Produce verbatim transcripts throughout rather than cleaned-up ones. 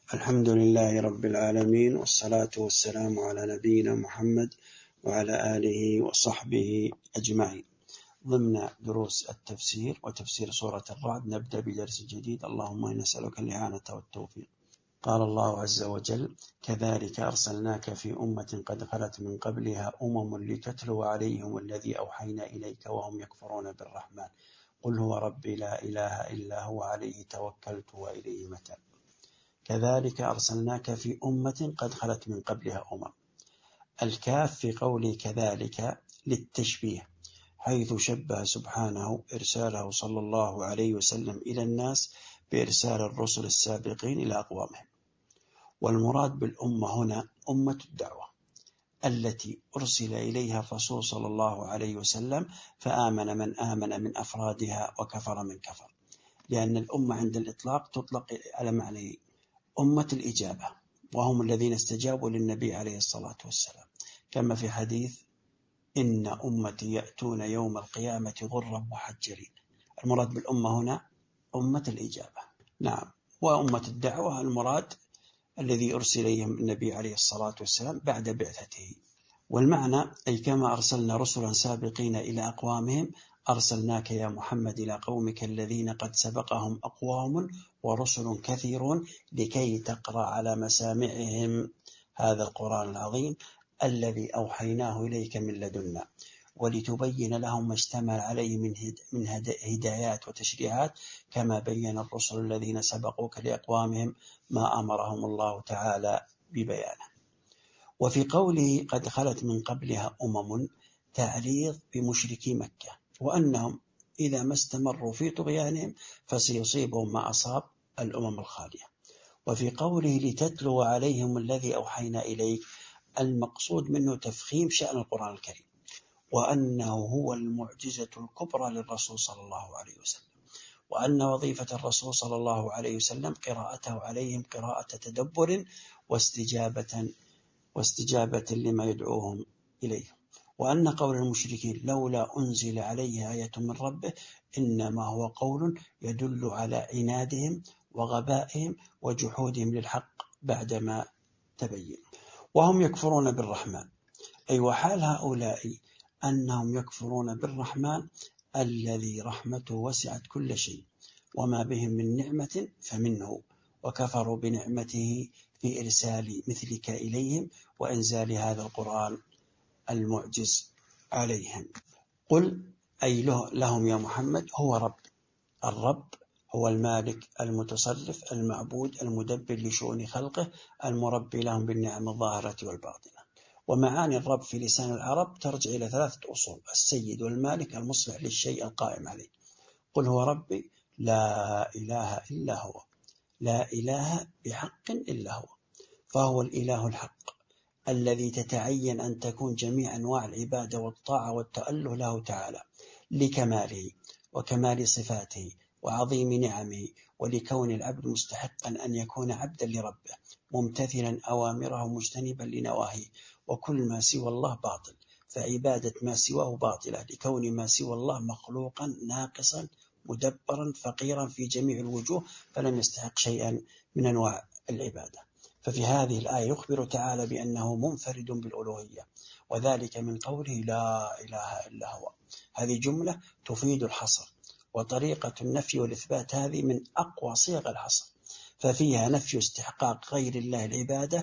الحمد لله رب العالمين، والصلاة والسلام على نبينا محمد وعلى آله وصحبه أجمعين. ضمن دروس التفسير وتفسير سورة الرعد نبدأ بدرس جديد. اللهم إنا نسألك الإعانة والتوفيق. قال الله عز وجل: كذلك أرسلناك في أمة قد خلت من قبلها أمم لتتلو عليهم الذي أوحينا إليك وهم يكفرون بالرحمن قل هو ربي لا إله إلا هو عليه توكلت وإليه متاب. كذلك أرسلناك في أمة قد خلت من قبلها أمم. الكاف في قوله كذلك للتشبيه، حيث شبه سبحانه إرساله صلى الله عليه وسلم إلى الناس بإرسال الرسل السابقين إلى أقوامهم. والمراد بالأمة هنا أمة الدعوة التي أرسل إليها الرسول صلى الله عليه وسلم، فآمن من آمن من أفرادها وكفر من كفر، لأن الأمة عند الإطلاق تطلق على معنى أمة الإجابة، وهم الذين استجابوا للنبي عليه الصلاة والسلام، كما في حديث إن أمتي يأتون يوم القيامة غرا محجلين. المراد بالأمة هنا أمة الإجابة. نعم. وأمة الدعوة المراد الذي أرسل إليهم النبي عليه الصلاة والسلام بعد بعثته. والمعنى أي كما أرسلنا رسلا سابقين إلى أقوامهم أرسلناك يا محمد إلى قومك الذين قد سبقهم أقوام ورسل كثيرون لكي تقرأ على مسامعهم هذا القرآن العظيم الذي أوحيناه إليك من لدنا، ولتبين لهم ما اشتمل عليه من هدايات وتشريعات، كما بين الرسل الذين سبقوك لأقوامهم ما أمرهم الله تعالى ببيانه. وفي قوله قد خلت من قبلها أمم تعريض بمشركي مكة، وأنهم إذا ما استمروا في طغيانهم فسيصيبهم ما أصاب الأمم الخالية. وفي قوله لتتلو عليهم الذي أوحينا إليك، المقصود منه تفخيم شأن القرآن الكريم، وأنه هو المعجزة الكبرى للرسول صلى الله عليه وسلم، وأن وظيفة الرسول صلى الله عليه وسلم قراءته عليهم قراءة تدبر واستجابة واستجابة لما يدعوهم إليه. وأن قول المشركين لولا أنزل عليه آية من ربه إنما هو قول يدل على عنادهم وغبائهم وجحودهم للحق بعدما تبين. وهم يكفرون بالرحمن، أي وحال هؤلاء أنهم يكفرون بالرحمن الذي رحمته وسعت كل شيء، وما بهم من نعمة فمنه، وكفروا بنعمته في إرسال مثلك إليهم وإنزال هذا القرآن المعجز عليهم. قل أي لهم يا محمد هو رب. الرب هو المالك المتصرف المعبود المدبر لشؤون خلقه المربي لهم بالنعم الظاهرة والباطنة. ومعاني الرب في لسان العرب ترجع إلى ثلاثة أصول: السيد والمالك المصلح للشيء القائم عليه. قل هو ربي لا إله إلا هو، لا إله بحق إلا هو، فهو الإله الحق الذي تتعين أن تكون جميع أنواع العبادة والطاعة والتأله له تعالى لكماله وكمال صفاته وعظيم نعمه، ولكون العبد مستحقا أن يكون عبدا لربه ممتثلا أوامره مجتنبا لنواهيه. وكل ما سوى الله باطل، فعبادة ما سواه باطلة، لكون ما سوى الله مخلوقا ناقصا مدبرا فقيرا في جميع الوجوه، فلم يستحق شيئا من أنواع العبادة. ففي هذه الآية يخبر تعالى بأنه منفرد بالألوهية، وذلك من قوله لا إله إلا هو. هذه جملة تفيد الحصر، وطريقة النفي والإثبات هذه من أقوى صيغ الحصر، ففيها نفي استحقاق غير الله العبادة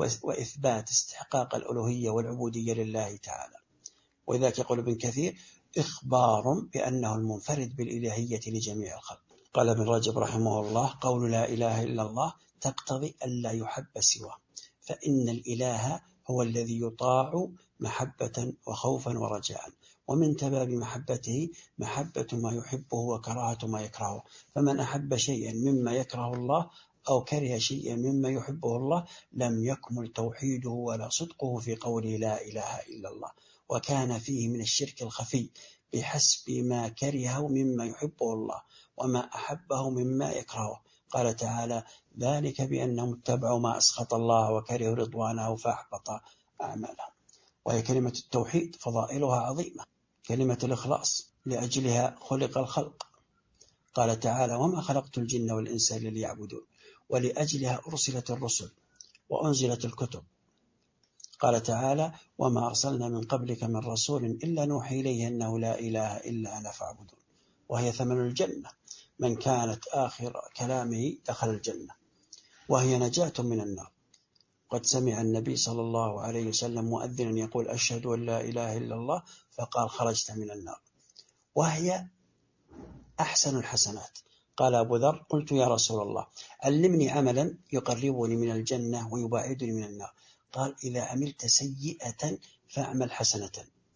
وإثبات استحقاق الألوهية والعبودية لله تعالى. وذلك يقول ابن كثير إخبار بأنه المنفرد بالإلهية لجميع الخلق. قال ابن رجب رحمه الله قول لا إله إلا الله تقتضي ألا يحب سواه، فإن الإله هو الذي يطاع محبة وخوفا ورجاء، ومن تباب محبته محبة ما يحبه وكراهة ما يكرهه. فمن أحب شيئا مما يكره الله أو كره شيئا مما يحبه الله لم يكمل توحيده ولا صدقه في قوله لا إله إلا الله، وكان فيه من الشرك الخفي بحسب ما كرهه مما يحبه الله وما أحبه مما يكرهه. قال تعالى ذلك بأنهم اتبعوا ما أسخط الله وكرهوا رضوانه فأحبط أعمالهم. وهي كلمة التوحيد فضائلها عظيمة، كلمة الإخلاص لأجلها خلق الخلق. قال تعالى وما خلقت الجن والإنس إلا ليعبدون. ولأجلها أرسلت الرسل وأنزلت الكتب. قال تعالى: وما أرسلنا من قبلك من رسول إلا نوحي إليه أنه لا إله إلا أنا فاعبدون. وهي ثمن الجنة، من كانت آخر كلامه دخل الجنة، وهي نجاة من النار. قد سمع النبي صلى الله عليه وسلم مؤذنا يقول: أشهد أن لا إله إلا الله، فقال: خرجت من النار. وهي أحسن الحسنات. قال أبو ذر: قلت يا رسول الله علمني عملا يقربني من الجنة ويباعدني من النار. قال: إذا عملت سيئة فاعمل حسنة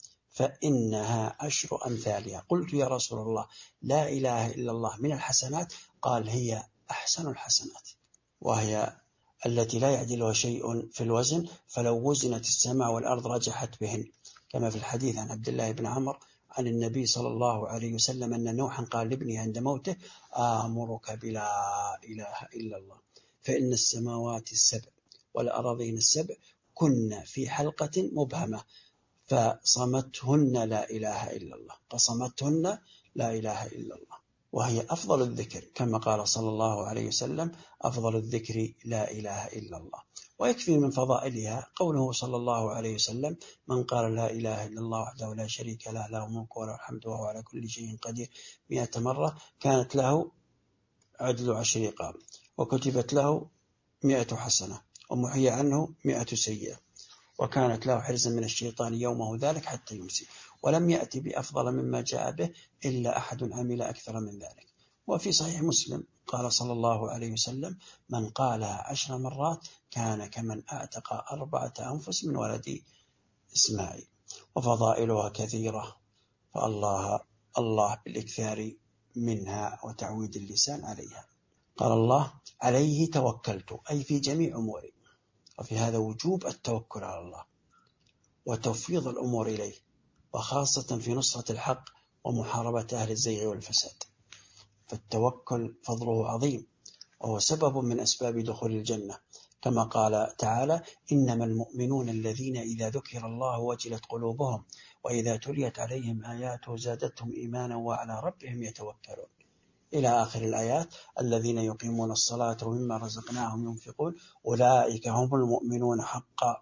فإنها عشر أمثالها. قلت يا رسول الله لا إله إلا الله من الحسنات؟ قال: هي أحسن الحسنات، وهي التي لا يعدلها شيء في الوزن، فلو وزنت السماء والأرض رجحت بهن، كما في الحديث عن عبد الله بن عمر عن النبي صلى الله عليه وسلم أن نوحا قال لابنه عند موته: آمرك بلا إله إلا الله، فإن السماوات السبع والأراضين السبع كن في حلقة مبهمة فصمتهن لا إله إلا الله، فصمتهن لا إله إلا الله. وهي أفضل الذكر، كما قال صلى الله عليه وسلم: أفضل الذكر لا إله إلا الله. ويكفي من فضائلها قوله صلى الله عليه وسلم: من قال لا إله إلا الله وحده لا شريك له، له الملك وله الحمد وهو على كل شيء قدير، مئة مرة كانت له عدل عشر رقاب، وكتبت له مئة حسنة، ومحي عنه مئة سيئة، وكانت له حرزا من الشيطان يومه ذلك حتى يمسي. ولم يأتي بأفضل مما جاء به إلا أحد عمل أكثر من ذلك. وفي صحيح مسلم قال صلى الله عليه وسلم: من قالها عشر مرات كان كمن أعتق أربعة أنفس من ولد إسماعيل. وفضائلها كثيرة، فالله الله بالإكثار منها وتعويد اللسان عليها. قال الله: عليه توكلت، أي في جميع أموري. وفي هذا وجوب التوكل على الله وتفويض الأمور إليه، وخاصة في نصرة الحق ومحاربة أهل الزيغ والفساد. فالتوكل فضله عظيم، وهو سبب من أسباب دخول الجنة، كما قال تعالى: إنما المؤمنون الذين إذا ذكر الله وجلت قلوبهم وإذا تليت عليهم آياته زادتهم إيمانا وعلى ربهم يتوكلون، إلى آخر الآيات. الذين يقيمون الصلاة ومما رزقناهم ينفقون أولئك هم المؤمنون حقا،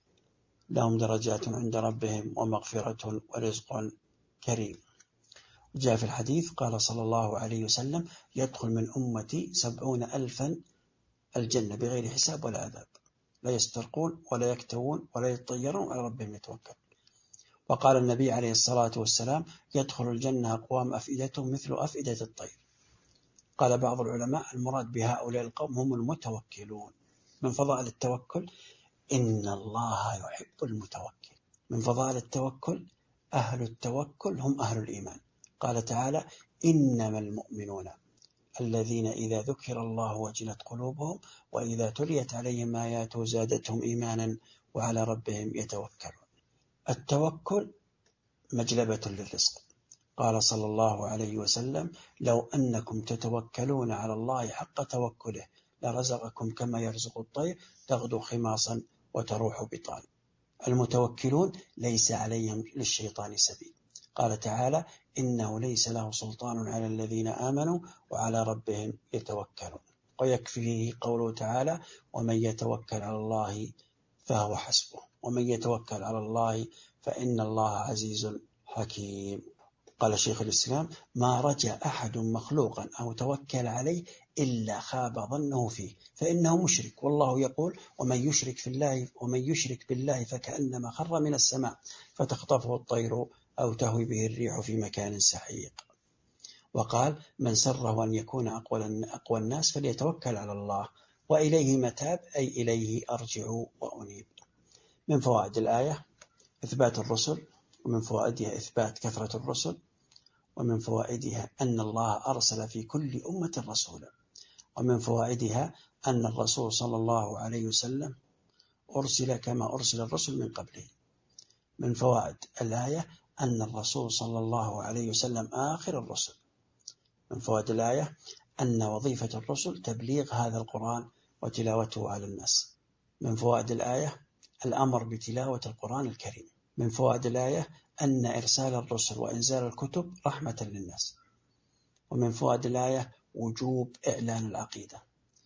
لهم درجات عند ربهم ومغفرة ورزق كريم. جاء في الحديث قال صلى الله عليه وسلم: يدخل من أمتي سبعون ألفا الجنة بغير حساب ولا عذاب، لا يسترقون ولا يكتوون ولا يتطيرون على ربهم يتوكلون. وقال النبي عليه الصلاة والسلام: يدخل الجنة أقوام أفئدتهم مثل أفئدة الطير. قال بعض العلماء: المراد بهؤلاء القوم هم المتوكلون. من فضائل التوكل: إن الله يحب المتوكل. من فضائل التوكل: أهل التوكل هم أهل الإيمان. قال تعالى: إنما المؤمنون الذين إذا ذكر الله وجلت قلوبهم وإذا تليت عليهم آياته زادتهم إيمانا وعلى ربهم يتوكلون. التوكل مجلبة للرزق. قال صلى الله عليه وسلم: لو أنكم تتوكلون على الله حق توكله لرزقكم كما يرزق الطير تغدو خماصا وتروح بطان. المتوكلون ليس عليهم للشيطان سبيل. قال تعالى: إنه ليس له سلطان على الذين آمنوا وعلى ربهم يتوكلون. ويكفيه قوله تعالى: ومن يتوكل على الله فهو حسبه، ومن يتوكل على الله فإن الله عزيز حكيم. قال شيخ الإسلام: ما رجى أحد مخلوقا أو توكل عليه إلا خاب ظنه فيه، فإنه مشرك. والله يقول: ومن يشرك في الله ومن يشرك بالله فكأنما خر من السماء فتخطفه الطير أو تهوي به الريح في مكان سحيق. وقال: من سره أن يكون أقوى الناس فليتوكل على الله وإليه متاب، أي إليه أرجع وأنيب. من فوائد الآية إثبات الرسل، ومن فوائدها إثبات كثرة الرسل، ومن فوائدها أن الله أرسل في كل أمة رسولا، ومن فوائدها أن الرسول صلى الله عليه وسلم أرسل كما أرسل الرسل من قبله. من فوائد الآية أن الرسول صلى الله عليه وسلم آخر الرسل. من فوائد الآية أن وظيفة الرسل تبليغ هذا القرآن وتلاوته على الناس. من فوائد الآية الأمر بتلاوة القرآن الكريم. من فوائد الآية أن إرسال الرسل وإنزال الكتب رحمة للناس. ومن فوائد الآية وجوب إعلان العقيدة.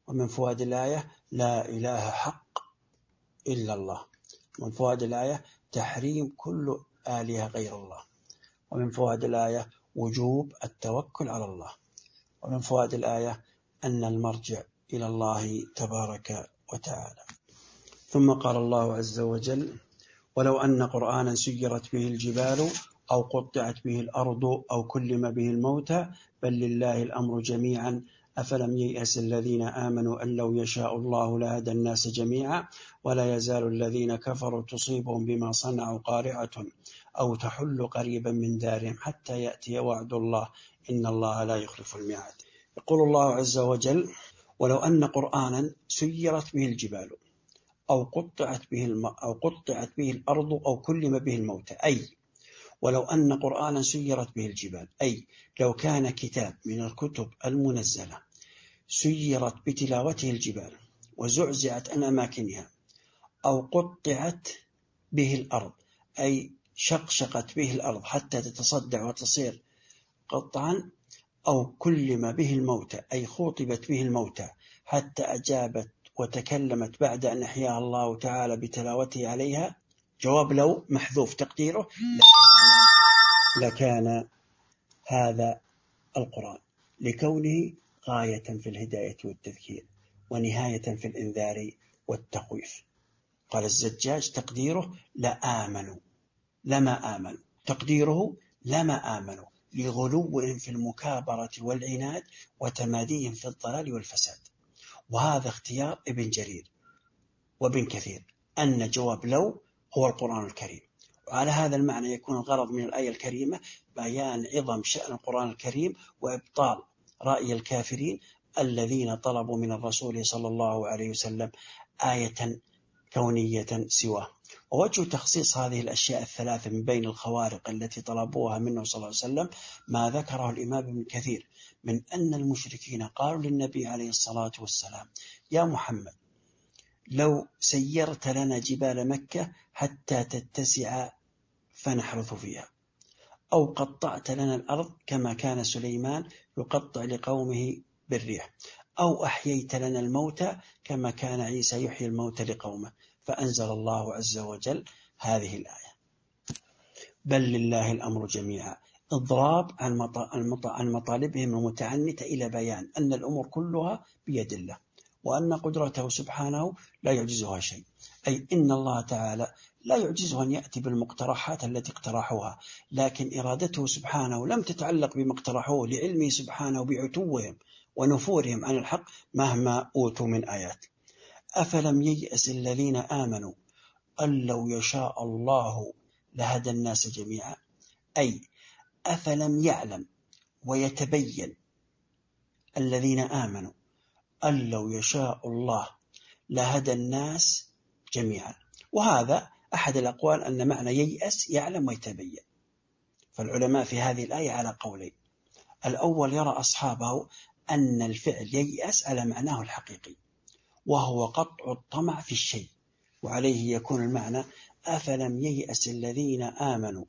ومن فوائد الآية لا إله حق إلا الله. ومن فوائد الآية تحريم كل آلهة غير الله. ومن فوائد الآية وجوب التوكل على الله. ومن فوائد الآية أن المرجع إلى الله تبارك وتعالى. ثم قال الله عز وجل ولو أن قرآنا سيرت به الجبال أو قطعت به الأرض أو كلم به الموتى بل لله الأمر جميعا أفلم ييأس الذين آمنوا أن لو يشاء الله لهدى الناس جميعا ولا يزال الذين كفروا تصيبهم بما صنعوا قارعة أو تحل قريبا من دارهم حتى يأتي وعد الله إن الله لا يخلف الميعاد. يقول الله عز وجل ولو أن قرآنا سيرت به الجبال أو قطعت به الم... أو قطعت به الأرض أو كلم به الموتى، أي ولو أن قرآنا سيرت به الجبال، أي لو كان كتاب من الكتب المنزلة سيرت بتلاوته الجبال وزعزعت عن أماكنها أو قطعت به الأرض، أي شقشقت به الأرض حتى تتصدع وتصير قطعا، أو كلم به الموتى أي خوطبت به الموتى حتى أجابت وتكلمت بعد أن أحياها الله تعالى بتلاوته عليها. جواب لو محذوف تقديره لكان هذا القرآن لكونه غاية في الهداية والتذكير ونهاية في الإنذار والتخويف. قال الزجاج تقديره لآمنوا لما آمنوا، تقديره لما آمنوا لغلوهم في المكابرة والعناد وتماديهم في الضلال والفساد. وهذا اختيار ابن جرير وابن كثير أن جواب لو هو القرآن الكريم. وعلى هذا المعنى يكون الغرض من الآية الكريمة بيان عظم شأن القرآن الكريم وإبطال رأي الكافرين الذين طلبوا من الرسول صلى الله عليه وسلم آية كونية سواه. ووجه تخصيص هذه الأشياء الثلاثة من بين الخوارق التي طلبوها منه صلى الله عليه وسلم ما ذكره الإمام ابن كثير من أن المشركين قالوا للنبي عليه الصلاة والسلام يا محمد لو سيرت لنا جبال مكة حتى تتسع فنحرث فيها، أو قطعت لنا الأرض كما كان سليمان يقطع لقومه بالريح، أو أحييت لنا الموتى كما كان عيسى يحيي الموتى لقومه. فأنزل الله عز وجل هذه الآية بل لله الأمر جميعا، إضراب عن مطالبهم المتعنتة إلى بيان أن الأمور كلها بيد الله وأن قدرته سبحانه لا يعجزها شيء، أي إن الله تعالى لا يعجزه أن يأتي بالمقترحات التي اقترحوها، لكن إرادته سبحانه لم تتعلق بما اقترحوه لعلمه سبحانه بعتوهم ونفورهم عن الحق مهما أوتوا من آيات. أفلم ييأس الذين آمنوا أن لو يشاء الله لهدى الناس جميعا، أي أفلم يعلم ويتبين الذين آمنوا أن لو يشاء الله لهدى الناس جميعا. وهذا أحد الأقوال أن معنى ييأس يعلم ويتبين. فالعلماء في هذه الآية على قولين: الأول يرى أصحابه أن الفعل ييأس على معناه الحقيقي وهو قطع الطمع في الشيء، وعليه يكون المعنى أفلم ييأس الذين آمنوا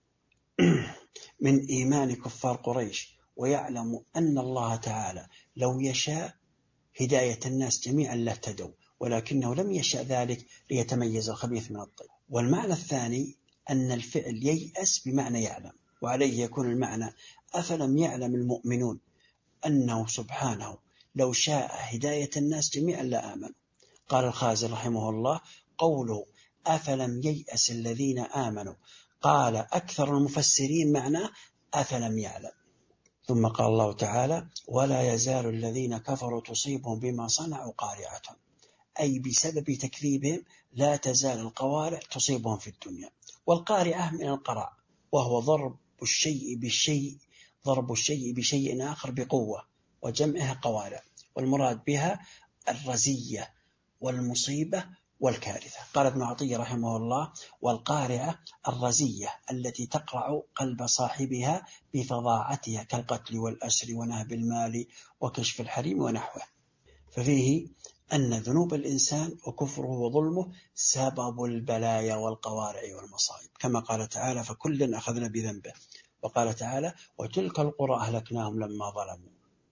من إيمان كفار قريش ويعلم أن الله تعالى لو يشاء هداية الناس جميعا لاهتدوا، ولكنه لم يشاء ذلك ليتميز الخبيث من الطيب. والمعنى الثاني أن الفعل ييأس بمعنى يعلم، وعليه يكون المعنى أفلم يعلم المؤمنون أنه سبحانه لو شاء هداية الناس جميعا لآمنوا. قال الخازن رحمه الله قوله أفلم ييأس الذين آمنوا، قال أكثر المفسرين معناه أفلم يعلم. ثم قال الله تعالى ولا يزال الذين كفروا تصيبهم بما صنعوا قارعة، أي بسبب تكذيبهم لا تزال القوارع تصيبهم في الدنيا. والقارعة من القرع وهو ضرب الشيء بالشيء ضرب الشيء بشيء آخر بقوة، وجمعها قوارع، والمراد بها الرزية والمصيبة والكارثة. قال ابن عطية رحمه الله والقارعة الرزية التي تقرع قلب صاحبها بفظاعتها كالقتل والأسر ونهب المال وكشف الحريم ونحوه. ففيه أن ذنوب الإنسان وكفره وظلمه سبب البلايا والقوارع والمصائب، كما قال تعالى فكلا أخذنا بذنبه. وقال تعالى وتلك القرى أهلكناهم لما ظلموا.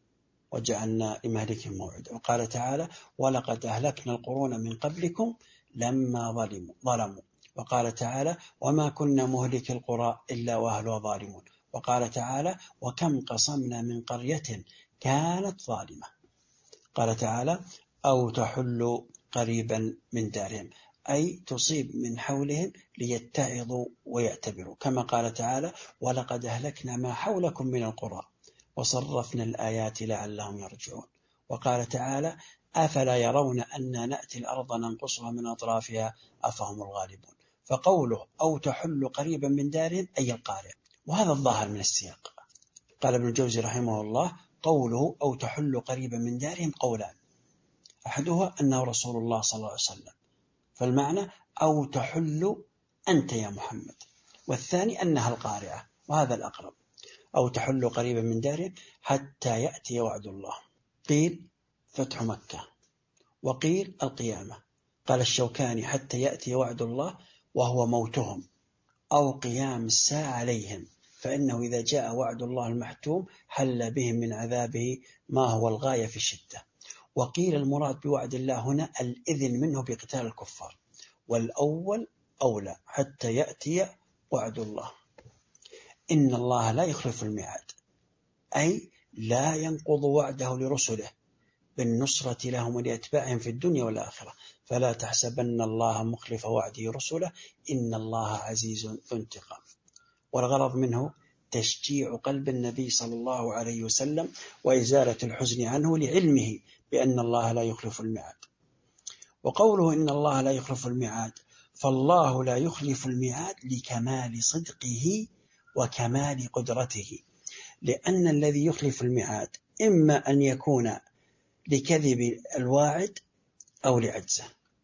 وجعلنا لمهلكهم موعدا. وقال تعالى ولقد أهلكنا القرون من قبلكم لما ظلموا ظلموا وقال تعالى وما كنا مهلك القرى إلا وأهلها ظالمون. وقال تعالى وكم قصمنا من قرية كانت ظالمة. قال تعالى أو تحل قريبا من دارهم، أي تصيب من حولهم ليتعظوا ويعتبروا، كما قال تعالى ولقد أهلكنا ما حولكم من القرى وصرفنا الآيات لعلهم يرجعون. وقال تعالى أفلا يرون أن نأتي الأرض ننقصها من أطرافها أفهم الغالبون. فقوله أو تحل قريبا من دارهم أي القارئ، وهذا الظاهر من السياق. قال ابن الجوزي رحمه الله قوله أو تحل قريبا من دارهم قولان، أحدها أنه رسول الله صلى الله عليه وسلم، فالمعنى أو تحل أنت يا محمد، والثاني أنها القارئة، وهذا الأقرب. أو تحل قريبا من دارهم حتى يأتي وعد الله، قيل فتح مكة وقيل القيامة. قال الشوكاني حتى يأتي وعد الله وهو موتهم أو قيام الساعة عليهم، فإنه إذا جاء وعد الله المحتوم حل بهم من عذابه ما هو الغاية في الشدة. وقيل المراد بوعد الله هنا الإذن منه بقتال الكفار، والأول أولى حتى يأتي وعد الله. إن الله لا يخلف الميعاد، أي لا ينقض وعده لرسله بالنصرة لهم ولأتباعهم في الدنيا والآخرة، فلا تحسبن الله مخلف وعده رسله إن الله عزيز ذو انتقام. والغرض منه تشجيع قلب النبي صلى الله عليه وسلم وإزالة الحزن عنه لعلمه بأن الله لا يخلف الميعاد. وقوله إن الله لا يخلف الميعاد، فالله لا يخلف الميعاد لكمال صدقه وكمال قدرته، لأن الذي يخلف الميعاد إما أن يكون لكذب الواعد أو لعجزه،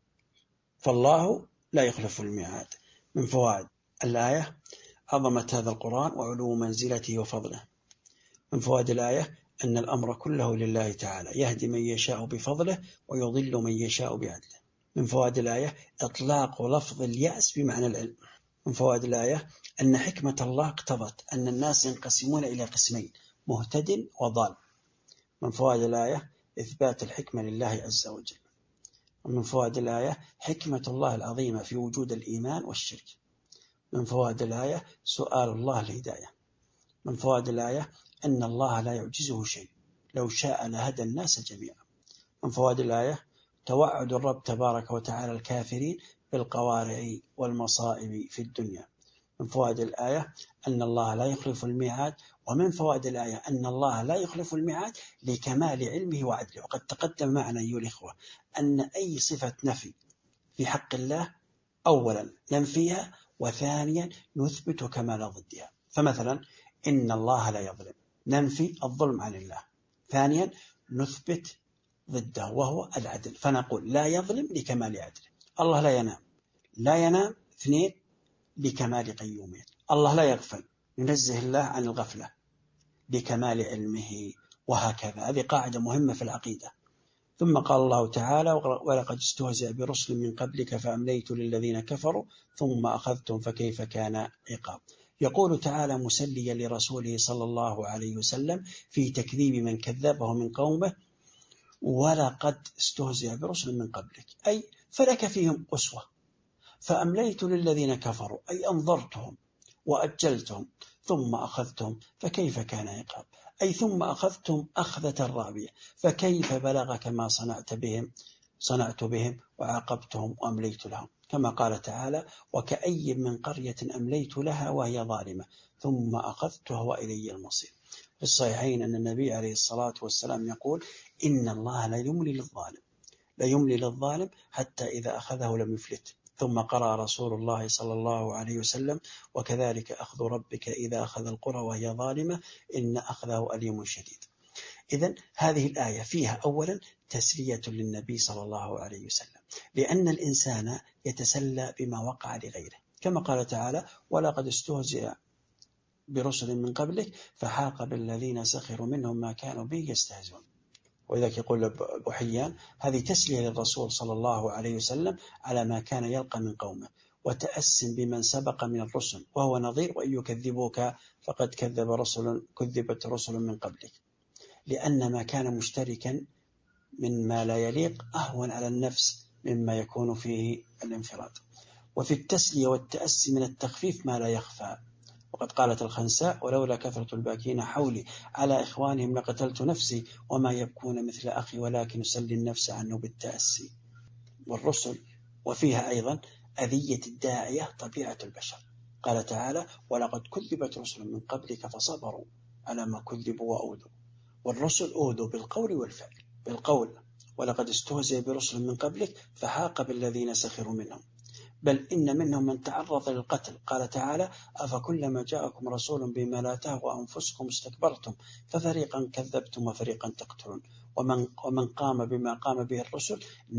فالله لا يخلف الميعاد. من فوائد الآية عظمة هذا القرآن وعلو منزلته وفضله. من فوائد الآية أن الأمر كله لله تعالى، يهدي من يشاء بفضله ويضل من يشاء بعدله. من فوائد الآية إطلاق لفظ اليأس بمعنى العلم. من فوائد الآية أن حكمة الله اقتضت أن الناس ينقسمون إلى قسمين، مهتد وضال. من فوائد الآية إثبات الحكمة لله عز وجل. ومن فوائد الآية حكمة الله العظيمة في وجود الإيمان والشرك. من فوائد الآية سؤال الله الهداية. من فوائد الآية أن الله لا يعجزه شيء، لو شاء لهدى الناس جميعا. من فوائد الآية توعد الرب تبارك وتعالى الكافرين بالقوارع والمصائب في الدنيا. من فوائد الآية أن الله لا يخلف الميعاد. ومن فوائد الآية أن الله لا يخلف الميعاد لكمال علمه وعدله. وقد تقدم معنا أيها الإخوة أن أي صفة نفي في حق الله أولا ننفيها، وثانيا نثبت كمال ضدها. فمثلا إن الله لا يظلم، ننفي الظلم عن الله. ثانيا نثبت ضده وهو العدل، فنقول لا يظلم لكمال عدله. الله لا ينام، لا ينام اثنين لكمال قيومه. الله لا يغفل، ننزه الله عن الغفلة لكمال علمه، وهكذا. هذه قاعدة مهمة في العقيدة. ثم قال الله تعالى ولقد استهزئ برسل من قبلك فأمليت للذين كفروا ثم أخذتهم فكيف كان عقاب. يقول تعالى مسليا لرسوله صلى الله عليه وسلم في تكذيب من كذبه من قومه ولقد استهزئ برسل من قبلك، أي فلك فيهم أسوة. فأمليت للذين كفروا أي أنظرتهم وأجلتهم ثم أخذتهم فكيف كان عقاب، أي ثم أخذتهم أخذة رابية فكيف بلغك ما صنعت بهم صنعت بهم وعاقبتهم وأمليت لهم. كما قال تعالى وكأي من قرية أمليت لها وهي ظالمة ثم أخذتها وإلي المصير. في الصحيحين أن النبي عليه الصلاة والسلام يقول إن الله لا يملي للظالم لا يملي للظالم حتى إذا أخذه لم يفلت. ثم قرأ رسول الله صلى الله عليه وسلم وكذلك أخذ ربك إذا أخذ القرى وهي ظالمة إن أخذه أليم شديد. إذن هذه الآية فيها أولا تسلية للنبي صلى الله عليه وسلم، لأن الإنسان يتسلى بما وقع لغيره، كما قال تعالى ولقد استهزئ برسل من قبلك فحاق بالذين سخروا منهم ما كانوا به يستهزئون. ولذلك يقول أبو حيان هذه تسلية للرسول صلى الله عليه وسلم على ما كان يلقى من قومه، وتأس بمن سبق من الرسل وهو نظير وإن يكذبوك فقد كذب رسل كذبت رسل من قبلك. لأن ما كان مشتركا من ما لا يليق أهون على النفس مما يكون فيه الانفراد. وفي التسلية والتأسي من التخفيف ما لا يخفى. وقد قالت الخنساء: ولولا كثرة الباكين حولي على إخوانهم لقتلت نفسي وما يبكون مثل أخي ولكن أسلي النفس عنه بالتأسي. والرسل وفيها أيضا أذية الداعية طبيعة البشر. قال تعالى: ولقد كذبت رسل من قبلك فصبروا على ما كذبوا وأوذوا. والرسل أوذوا بالقول والفعل. بالقول: ولقد استهزئ برسل من قبلك فحاق بالذين سخروا منهم، بل إن منهم من تعرض للقتل. قال تعالى: أفكلما جاءكم رسول بما لا تهوى أنفسكم استكبرتم ففريقا كذبتم وفريقا تقتلون ومن, ومن قام بما قام به الرسل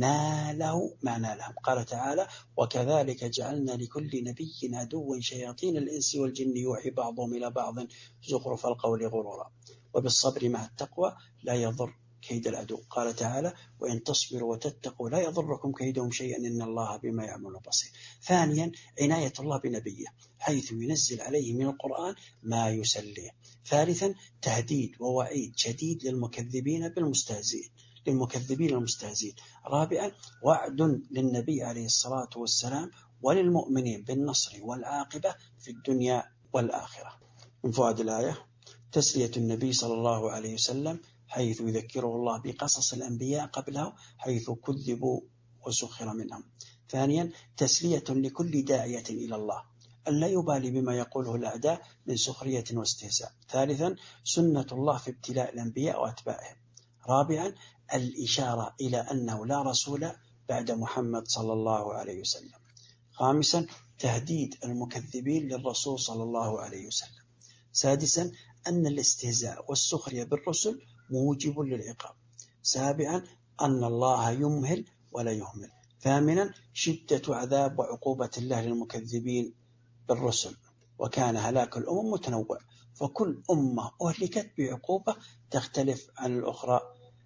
ناله ما نالهم. قال تعالى: وكذلك جعلنا لكل نبي عدوا شياطين الإنس والجن يوحي بعضهم إلى بعض زخرف القول غرورا وبالصبر مع التقوى لا يضر كيد العدو. قال تعالى: وإن تصبروا وتتقوا لا يضركم كيدهم شيئا إن الله بما يعملون بصير. ثانيا: عناية الله بنبيه حيث ينزل عليه من القرآن ما يسليه. ثالثا: تهديد ووعيد شديد للمكذبين بالمستهزئين للمكذبين المستهزئين. رابعا: وعد للنبي عليه الصلاة والسلام وللمؤمنين بالنصر والعاقبة في الدنيا والآخرة. من فوائد الآية: تسلية النبي صلى الله عليه وسلم حيث يذكره الله بقصص الأنبياء قبله حيث كذبوا وسخر منهم. ثانيا: تسلية لكل داعية إلى الله ألا يبالي بما يقوله الأعداء من سخرية واستهزاء. ثالثا: سنة الله في ابتلاء الأنبياء وأتباعهم. رابعا: الإشارة إلى أنه لا رسول بعد محمد صلى الله عليه وسلم. خامسا: تهديد المكذبين للرسول صلى الله عليه وسلم. سادسا: أن الاستهزاء والسخرية بالرسل موجب للعقاب. سابعا: أن الله يمهل ولا يهمل. ثامنا: شدة عذاب وعقوبة الله للمكذبين بالرسل، وكان هلاك الأمم متنوع، فكل أمة أهلكت بعقوبة تختلف عن الأخرى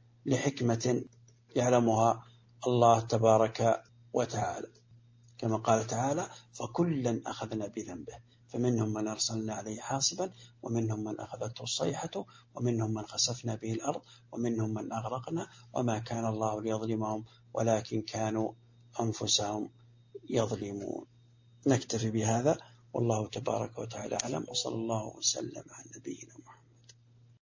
لحكمة يعلمها الله تبارك وتعالى، كما قال تعالى: فكلا أخذنا بذنبه فمنهم من أرسلنا عليه حاصبا ومنهم من أخذته الصيحة ومنهم من خسفنا به الأرض ومنهم من أغرقنا وما كان الله ليظلمهم ولكن كانوا أنفسهم يظلمون. نكتفي بهذا والله تبارك وتعالى أعلم، وصلى الله وسلم على نبينا محمد.